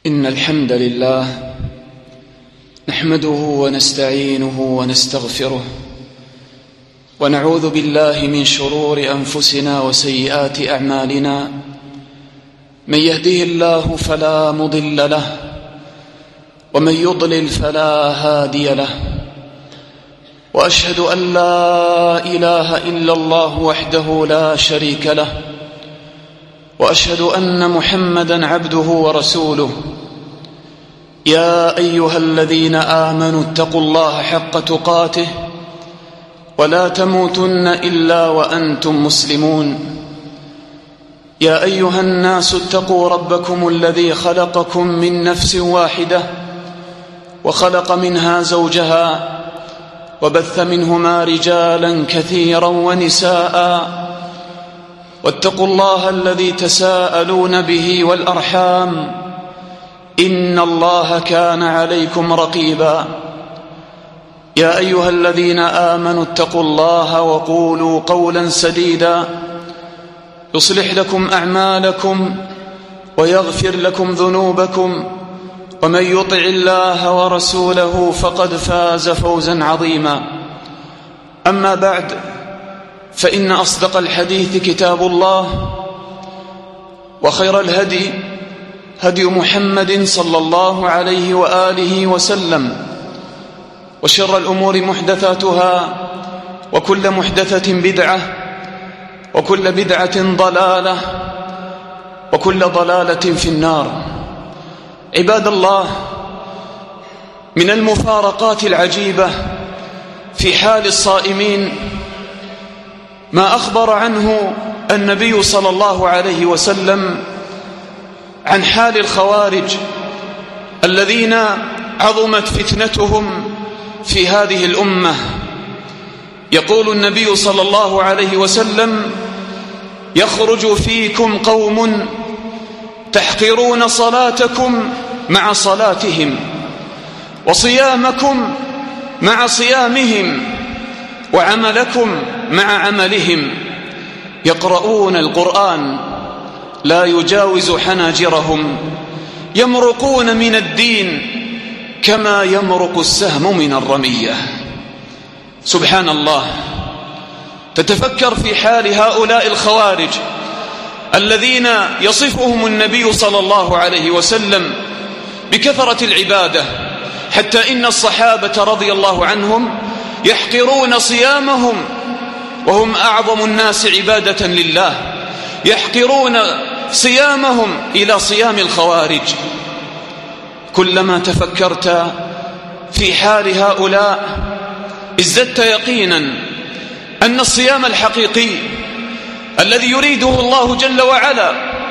إن الحمد لله نحمده ونستعينه ونستغفره ونعوذ بالله من شرور أنفسنا وسيئات أعمالنا. من يهده الله فلا مضل له ومن يضلل فلا هادي له، وأشهد أن لا إله إلا الله وحده لا شريك له، وأشهد أن محمدًا عبده ورسوله. يا أيها الذين آمنوا اتقوا الله حق تقاته ولا تموتن إلا وأنتم مسلمون. يا أيها الناس اتقوا ربكم الذي خلقكم من نفس واحدة وخلق منها زوجها وبث منهما رجالا كثيرا ونساء، واتقوا الله الذي تساءلون به والأرحام، إن الله كان عليكم رقيبا. يا أيها الذين آمنوا اتقوا الله وقولوا قولا سديدا يصلح لكم أعمالكم ويغفر لكم ذنوبكم، ومن يطع الله ورسوله فقد فاز فوزا عظيما. أما بعد، فإن أصدق الحديث كتاب الله، وخير الهدي هدي محمد صلى الله عليه وآله وسلم، وشر الأمور محدثاتها، وكل محدثة بدعة، وكل بدعة ضلالة، وكل ضلالة في النار. عباد الله، من المفارقات العجيبة في حال الصائمين ما أخبر عنه النبي صلى الله عليه وسلم عن حال الخوارج الذين عظمت فتنتهم في هذه الأمة. يقول النبي صلى الله عليه وسلم: يخرج فيكم قوم تحقرون صلاتكم مع صلاتهم، وصيامكم مع صيامهم، وعملكم مع عملهم، يقرؤون القرآن لا يجاوز حناجرهم، يمرقون من الدين كما يمرق السهم من الرمية. سبحان الله. تتفكر في حال هؤلاء الخوارج الذين يصفهم النبي صلى الله عليه وسلم بكثرة العبادة، حتى إن الصحابة رضي الله عنهم يحقرون صيامهم وهم أعظم الناس عبادة لله، يحقرون صيامهم إلى صيام الخوارج. كلما تفكرت في حال هؤلاء ازددت يقينا أن الصيام الحقيقي الذي يريده الله جل وعلا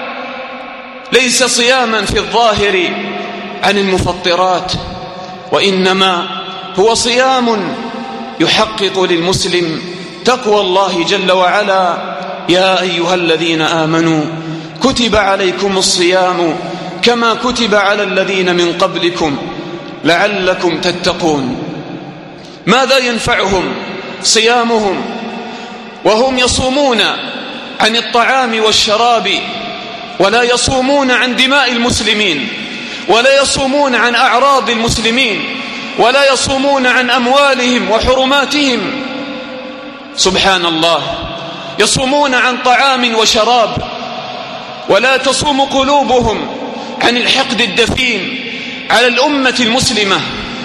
ليس صياما في الظاهر عن المفطرات، وإنما هو صيام يحقق للمسلم تقوى الله جل وعلا. يا أيها الذين آمنوا كتب عليكم الصيام كما كتب على الذين من قبلكم لعلكم تتقون. ماذا ينفعهم صيامهم وهم يصومون عن الطعام والشراب، ولا يصومون عن دماء المسلمين، ولا يصومون عن أعراض المسلمين، ولا يصومون عن أموالهم وحرماتهم؟ سبحان الله. يصومون عن طعام وشراب، ولا تصوم قلوبهم عن الحقد الدفين على الأمة المسلمة،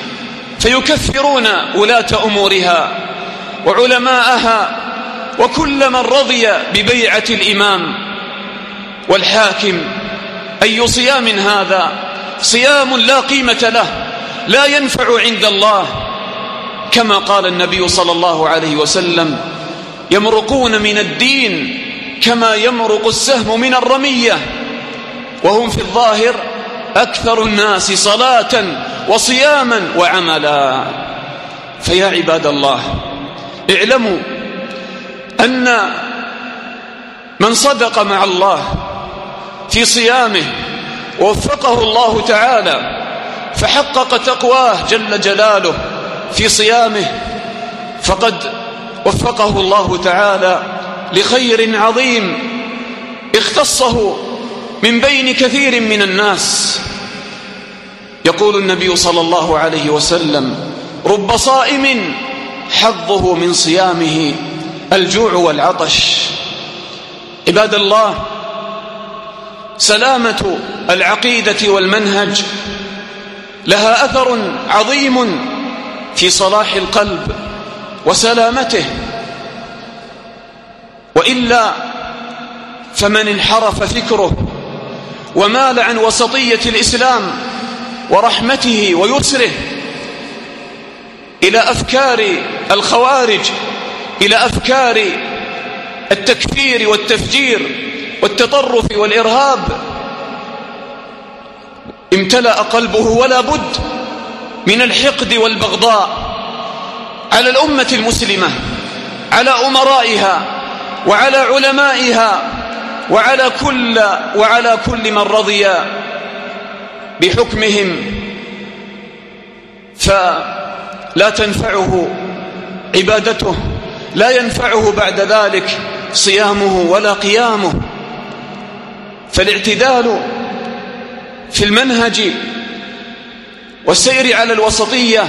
فيكفرون ولاة أمورها وعلماءها وكل من رضي ببيعة الإمام والحاكم. أي صيام هذا؟ صيام لا قيمة له، لا ينفع عند الله، كما قال النبي صلى الله عليه وسلم: يمرقون من الدين كما يمرق السهم من الرمية، وهم في الظاهر أكثر الناس صلاة وصياما وعملا. فيا عباد الله، اعلموا أن من صدق مع الله في صيامه ووفقه الله تعالى فحقق تقواه جل جلاله في صيامه، فقد وفقه الله تعالى لخير عظيم اختصه من بين كثير من الناس. يقول النبي صلى الله عليه وسلم: رب صائم حظه من صيامه الجوع والعطش. عباد الله، سلامة العقيدة والمنهج لها أثر عظيم في صلاح القلب وسلامته، وإلا فمن انحرف فكره ومال عن وسطية الإسلام ورحمته ويسره إلى أفكار الخوارج، إلى أفكار التكفير والتفجير والتطرف والإرهاب، امتلأ قلبه ولا بد من الحقد والبغضاء على الأمة المسلمة، على أمرائها وعلى علمائها وعلى كل من رضي بحكمهم، فلا تنفعه عبادته، لا ينفعه بعد ذلك صيامه ولا قيامه. فالاعتدال في المنهج والسير على الوسطية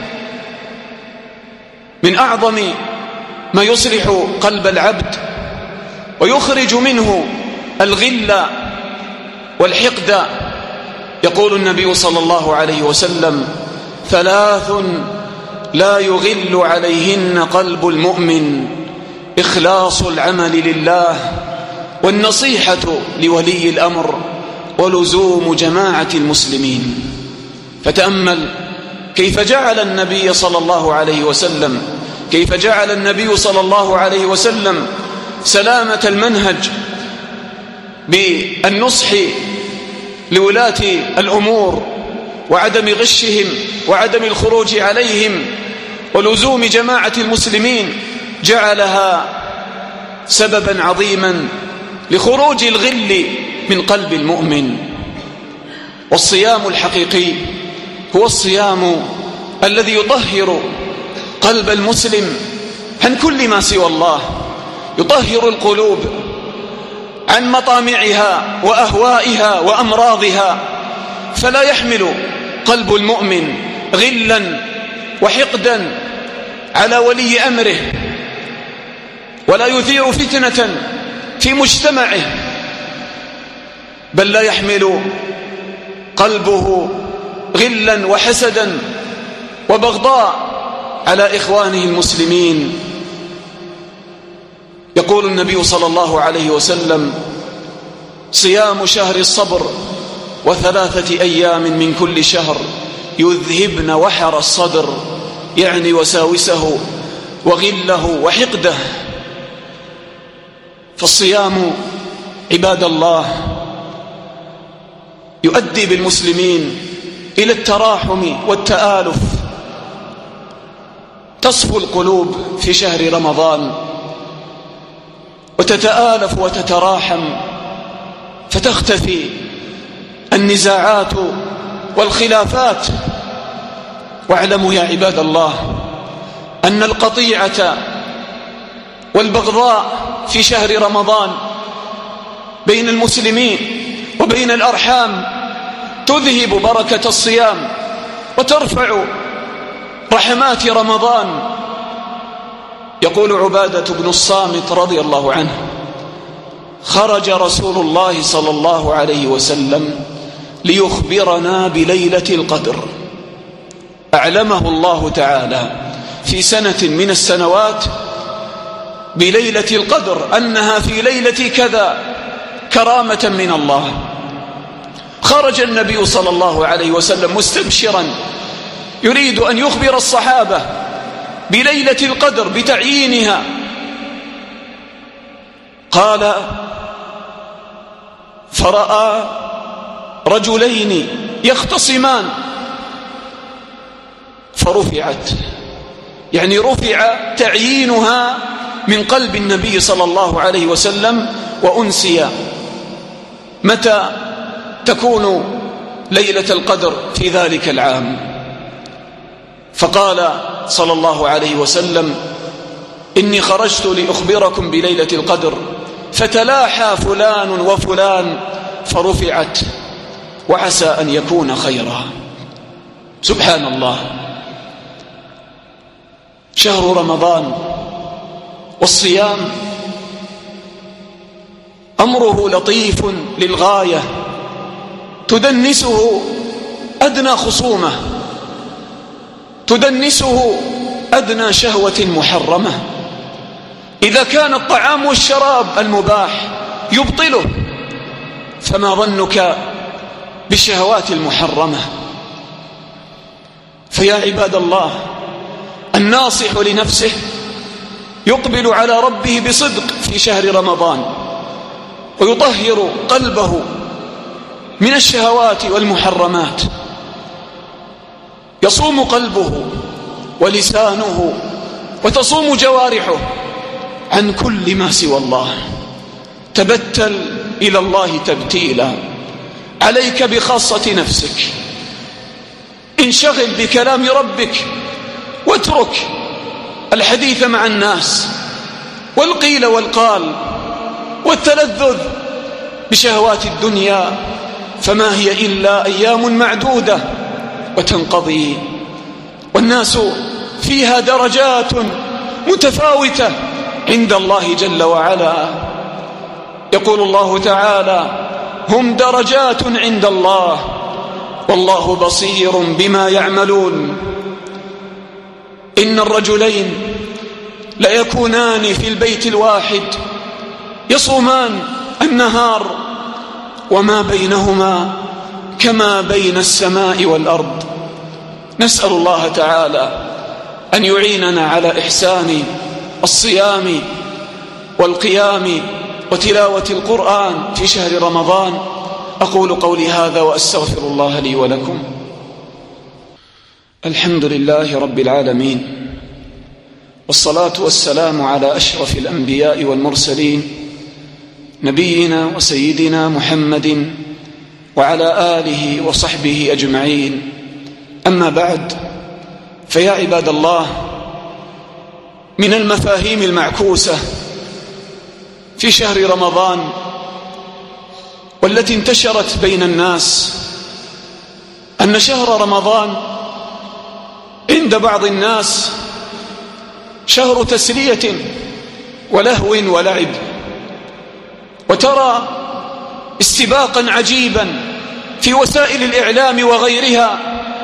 من أعظم ما يصلح قلب العبد ويخرج منه الغل والحقد. يقول النبي صلى الله عليه وسلم: 3 لا يغل عليهن قلب المؤمن: إخلاص العمل لله، والنصيحة لولي الأمر، ولزوم جماعة المسلمين. فتأمل كيف جعل النبي صلى الله عليه وسلم سلامة المنهج بالنصح لولاة الأمور وعدم غشهم وعدم الخروج عليهم ولزوم جماعة المسلمين، جعلها سببا عظيما لخروج الغل من قلب المؤمن. والصيام الحقيقي هو الصيام الذي يطهر قلب المسلم عن كل ما سوى الله، يطهر القلوب عن مطامعها وأهوائها وأمراضها، فلا يحمل قلب المؤمن غلا وحقدا على ولي أمره، ولا يثير فتنة في مجتمعه، بل لا يحمل قلبه غلا وحسدا وبغضاء على إخوانه المسلمين. يقول النبي صلى الله عليه وسلم: صيام شهر الصبر و3 أيام من كل شهر يذهبن وحر الصدر، يعني وساوسه وغله وحقده. فالصيام عباد الله يؤدي بالمسلمين إلى التراحم والتآلف، تصفو القلوب في شهر رمضان وتتآلف وتتراحم، فتختفي النزاعات والخلافات. واعلموا يا عباد الله أن القطيعة والبغضاء في شهر رمضان بين المسلمين وبين الأرحام تذهب بركة الصيام وترفع رحمات رمضان. يقول عبادة بن الصامت رضي الله عنه: خرج رسول الله صلى الله عليه وسلم ليخبرنا بليلة القدر، أعلمه الله تعالى في سنة من السنوات بليلة القدر أنها في ليلة كذا كرامة من الله. خرج النبي صلى الله عليه وسلم مستبشرا يريد أن يخبر الصحابة بليلة القدر بتعيينها. قال: فرأى رجلين يختصمان فرفعت، يعني رفع تعيينها من قلب النبي صلى الله عليه وسلم، وأنسي متى تكون ليلة القدر في ذلك العام. فقال صلى الله عليه وسلم: إني خرجت لأخبركم بليلة القدر، فتلاحى فلان وفلان فرفعت، وعسى أن يكون خيرا. سبحان الله، شهر رمضان والصيام أمره لطيف للغاية، تدنسه أدنى خصومة، تدنسه أدنى شهوة محرمة. إذا كان الطعام والشراب المباح يبطله، فما ظنك بالشهوات المحرمة؟ فيا عباد الله، الناصح لنفسه يقبل على ربه بصدق في شهر رمضان، ويطهر قلبه من الشهوات والمحرمات، يصوم قلبه ولسانه وتصوم جوارحه عن كل ما سوى الله. تبتل إلى الله تبتيلا، عليك بخاصة نفسك، انشغل بكلام ربك، واترك الحديث مع الناس والقيل والقال والتلذذ بشهوات الدنيا، فما هي إلا أيام معدودة وتنقضي، والناس فيها درجات متفاوتة عند الله جل وعلا. يقول الله تعالى: هم درجات عند الله والله بصير بما يعملون. إن الرجلين ليكونان في البيت الواحد يصومان النهار وما بينهما كما بين السماء والأرض. نسأل الله تعالى أن يعيننا على إحسان الصيام والقيام وتلاوة القرآن في شهر رمضان. أقول قولي هذا وأستغفر الله لي ولكم. الحمد لله رب العالمين، والصلاة والسلام على أشرف الأنبياء والمرسلين، نبينا وسيدنا محمد وعلى آله وصحبه أجمعين. أما بعد، فيا عباد الله، من المفاهيم المعكوسة في شهر رمضان والتي انتشرت بين الناس أن شهر رمضان عند بعض الناس شهر تسلية ولهو ولعب، وترى استباقا عجيبا في وسائل الإعلام وغيرها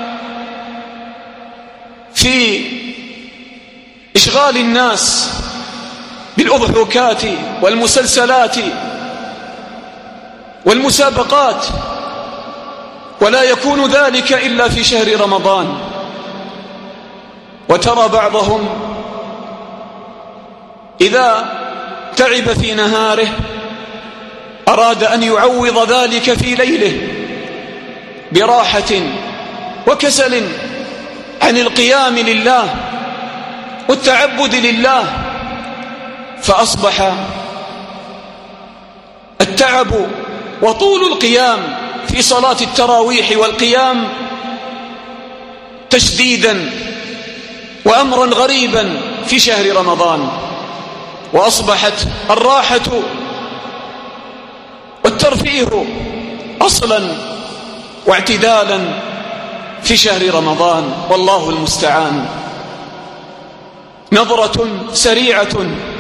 في إشغال الناس بالأضحوكات والمسلسلات والمسابقات، ولا يكون ذلك إلا في شهر رمضان. وترى بعضهم إذا تعب في نهاره أراد أن يعوض ذلك في ليله براحة وكسل عن القيام لله والتعبد لله، فأصبح التعب وطول القيام في صلاة التراويح والقيام تشديدا وأمرا غريبا في شهر رمضان، وأصبحت الراحة والترفيه أصلا واعتدالا في شهر رمضان، والله المستعان. نظرة سريعة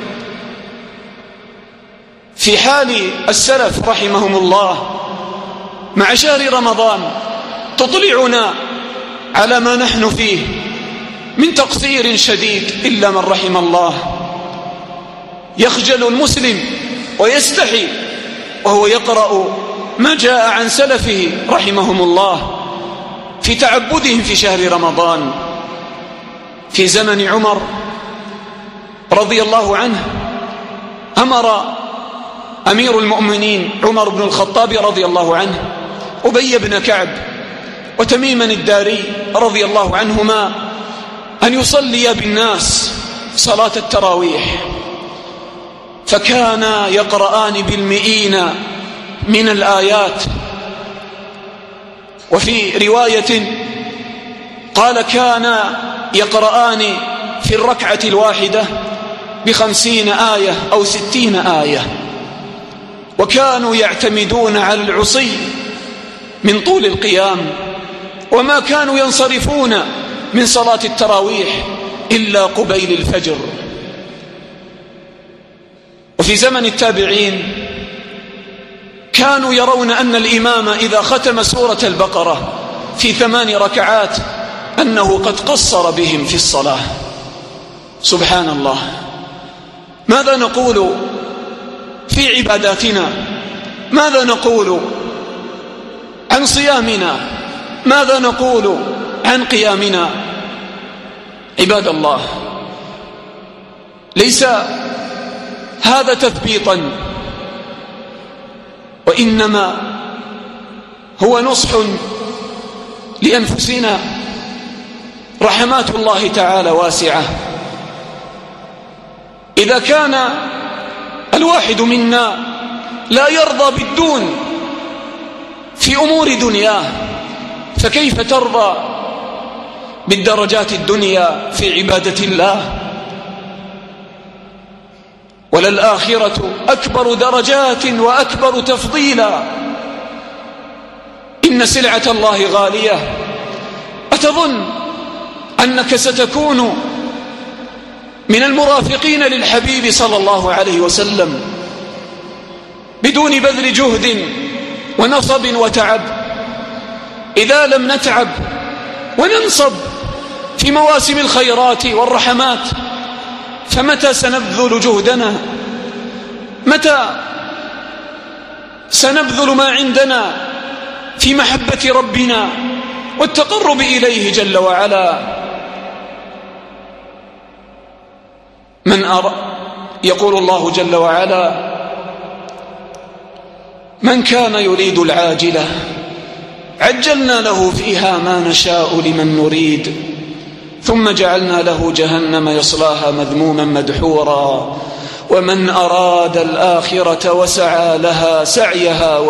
في حال السلف رحمهم الله مع شهر رمضان تطلعنا على ما نحن فيه من تقصير شديد إلا من رحم الله. يخجل المسلم ويستحي وهو يقرأ ما جاء عن سلفه رحمهم الله في تعبدهم في شهر رمضان. في زمن عمر رضي الله عنه أمر أمير المؤمنين عمر بن الخطاب رضي الله عنه أبي بن كعب وتميما الداري رضي الله عنهما أن يصلي بالناس صلاة التراويح، فكانا يقرآن بالمئين من الآيات، وفي رواية قال كانا يقرآن في الركعة الواحدة ب50 آية أو 60 آية، وكانوا يعتمدون على العصي من طول القيام، وما كانوا ينصرفون من صلاة التراويح إلا قبيل الفجر. وفي زمن التابعين كانوا يرون أن الإمام إذا ختم سورة البقرة في 8 ركعات أنه قد قصر بهم في الصلاة. سبحان الله. ماذا نقول في عباداتنا؟ ماذا نقول عن صيامنا؟ ماذا نقول عن قيامنا؟ عباد الله، ليس هذا تثبيطا، وإنما هو نصح لأنفسنا. رحمات الله تعالى واسعة. إذا كان الواحد منا لا يرضى بالدون في أمور دنياه، فكيف ترضى بالدرجات الدنيا في عبادة الله؟ وللآخرة أكبر درجات وأكبر تفضيلا. إن سلعة الله غالية. أتظن أنك ستكون من المرافقين للحبيب صلى الله عليه وسلم بدون بذل جهد ونصب وتعب؟ إذا لم نتعب وننصب في مواسم الخيرات والرحمات، فمتى سنبذل جهدنا؟ متى سنبذل ما عندنا في محبة ربنا والتقرب إليه جل وعلا؟ يقول الله جل وعلا: من كان يريد العاجلة عجلنا له فيها ما نشاء لمن نريد ثم جعلنا له جهنم يصلاها مذموما مدحورا ومن أراد الآخرة وسعى لها سعيها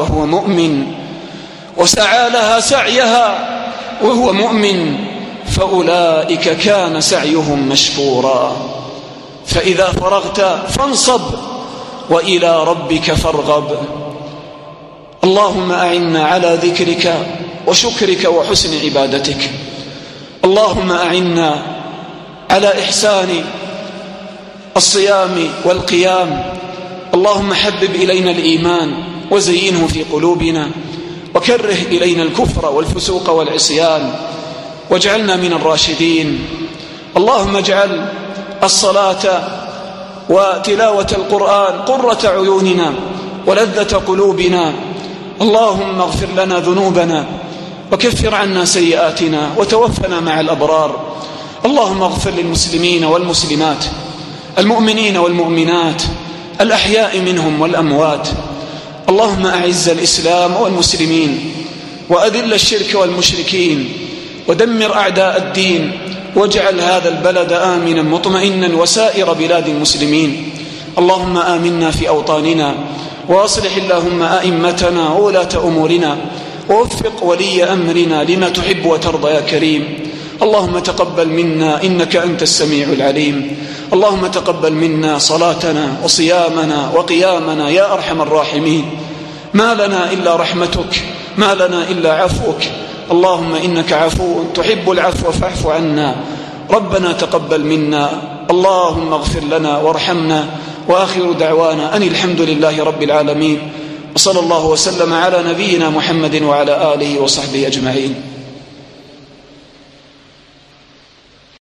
وهو مؤمن فأولئك كان سعيهم مشكورا. فإذا فرغت فانصب وإلى ربك فارغب. اللهم أعنا على ذكرك وشكرك وحسن عبادتك. اللهم أعنا على إحسان الصيام والقيام. اللهم حبب إلينا الإيمان وزينه في قلوبنا وكره إلينا الكفر والفسوق والعصيان واجعلنا من الراشدين. اللهم اجعل الصلاة وتلاوة القرآن قرة عيوننا ولذة قلوبنا. اللهم اغفر لنا ذنوبنا وكفر عنا سيئاتنا وتوفنا مع الأبرار. اللهم اغفر للمسلمين والمسلمات، المؤمنين والمؤمنات، الأحياء منهم والأموات. اللهم أعز الإسلام والمسلمين وأذل الشرك والمشركين ودمر أعداء الدين واجعل هذا البلد آمنا مطمئنا وسائر بلاد المسلمين. اللهم آمنا في أوطاننا وأصلح اللهم أئمتنا وولاة أمورنا ووفق ولي أمرنا لما تحب وترضى يا كريم. اللهم تقبل منا إنك أنت السميع العليم. اللهم تقبل منا صلاتنا وصيامنا وقيامنا يا أرحم الراحمين. ما لنا إلا رحمتك، ما لنا إلا عفوك. اللهم إنك عفو تحب العفو فاعف عنا. ربنا تقبل منا. اللهم اغفر لنا وارحمنا. وآخر دعوانا أن الحمد لله رب العالمين، وصلى الله وسلم على نبينا محمد وعلى آله وصحبه أجمعين.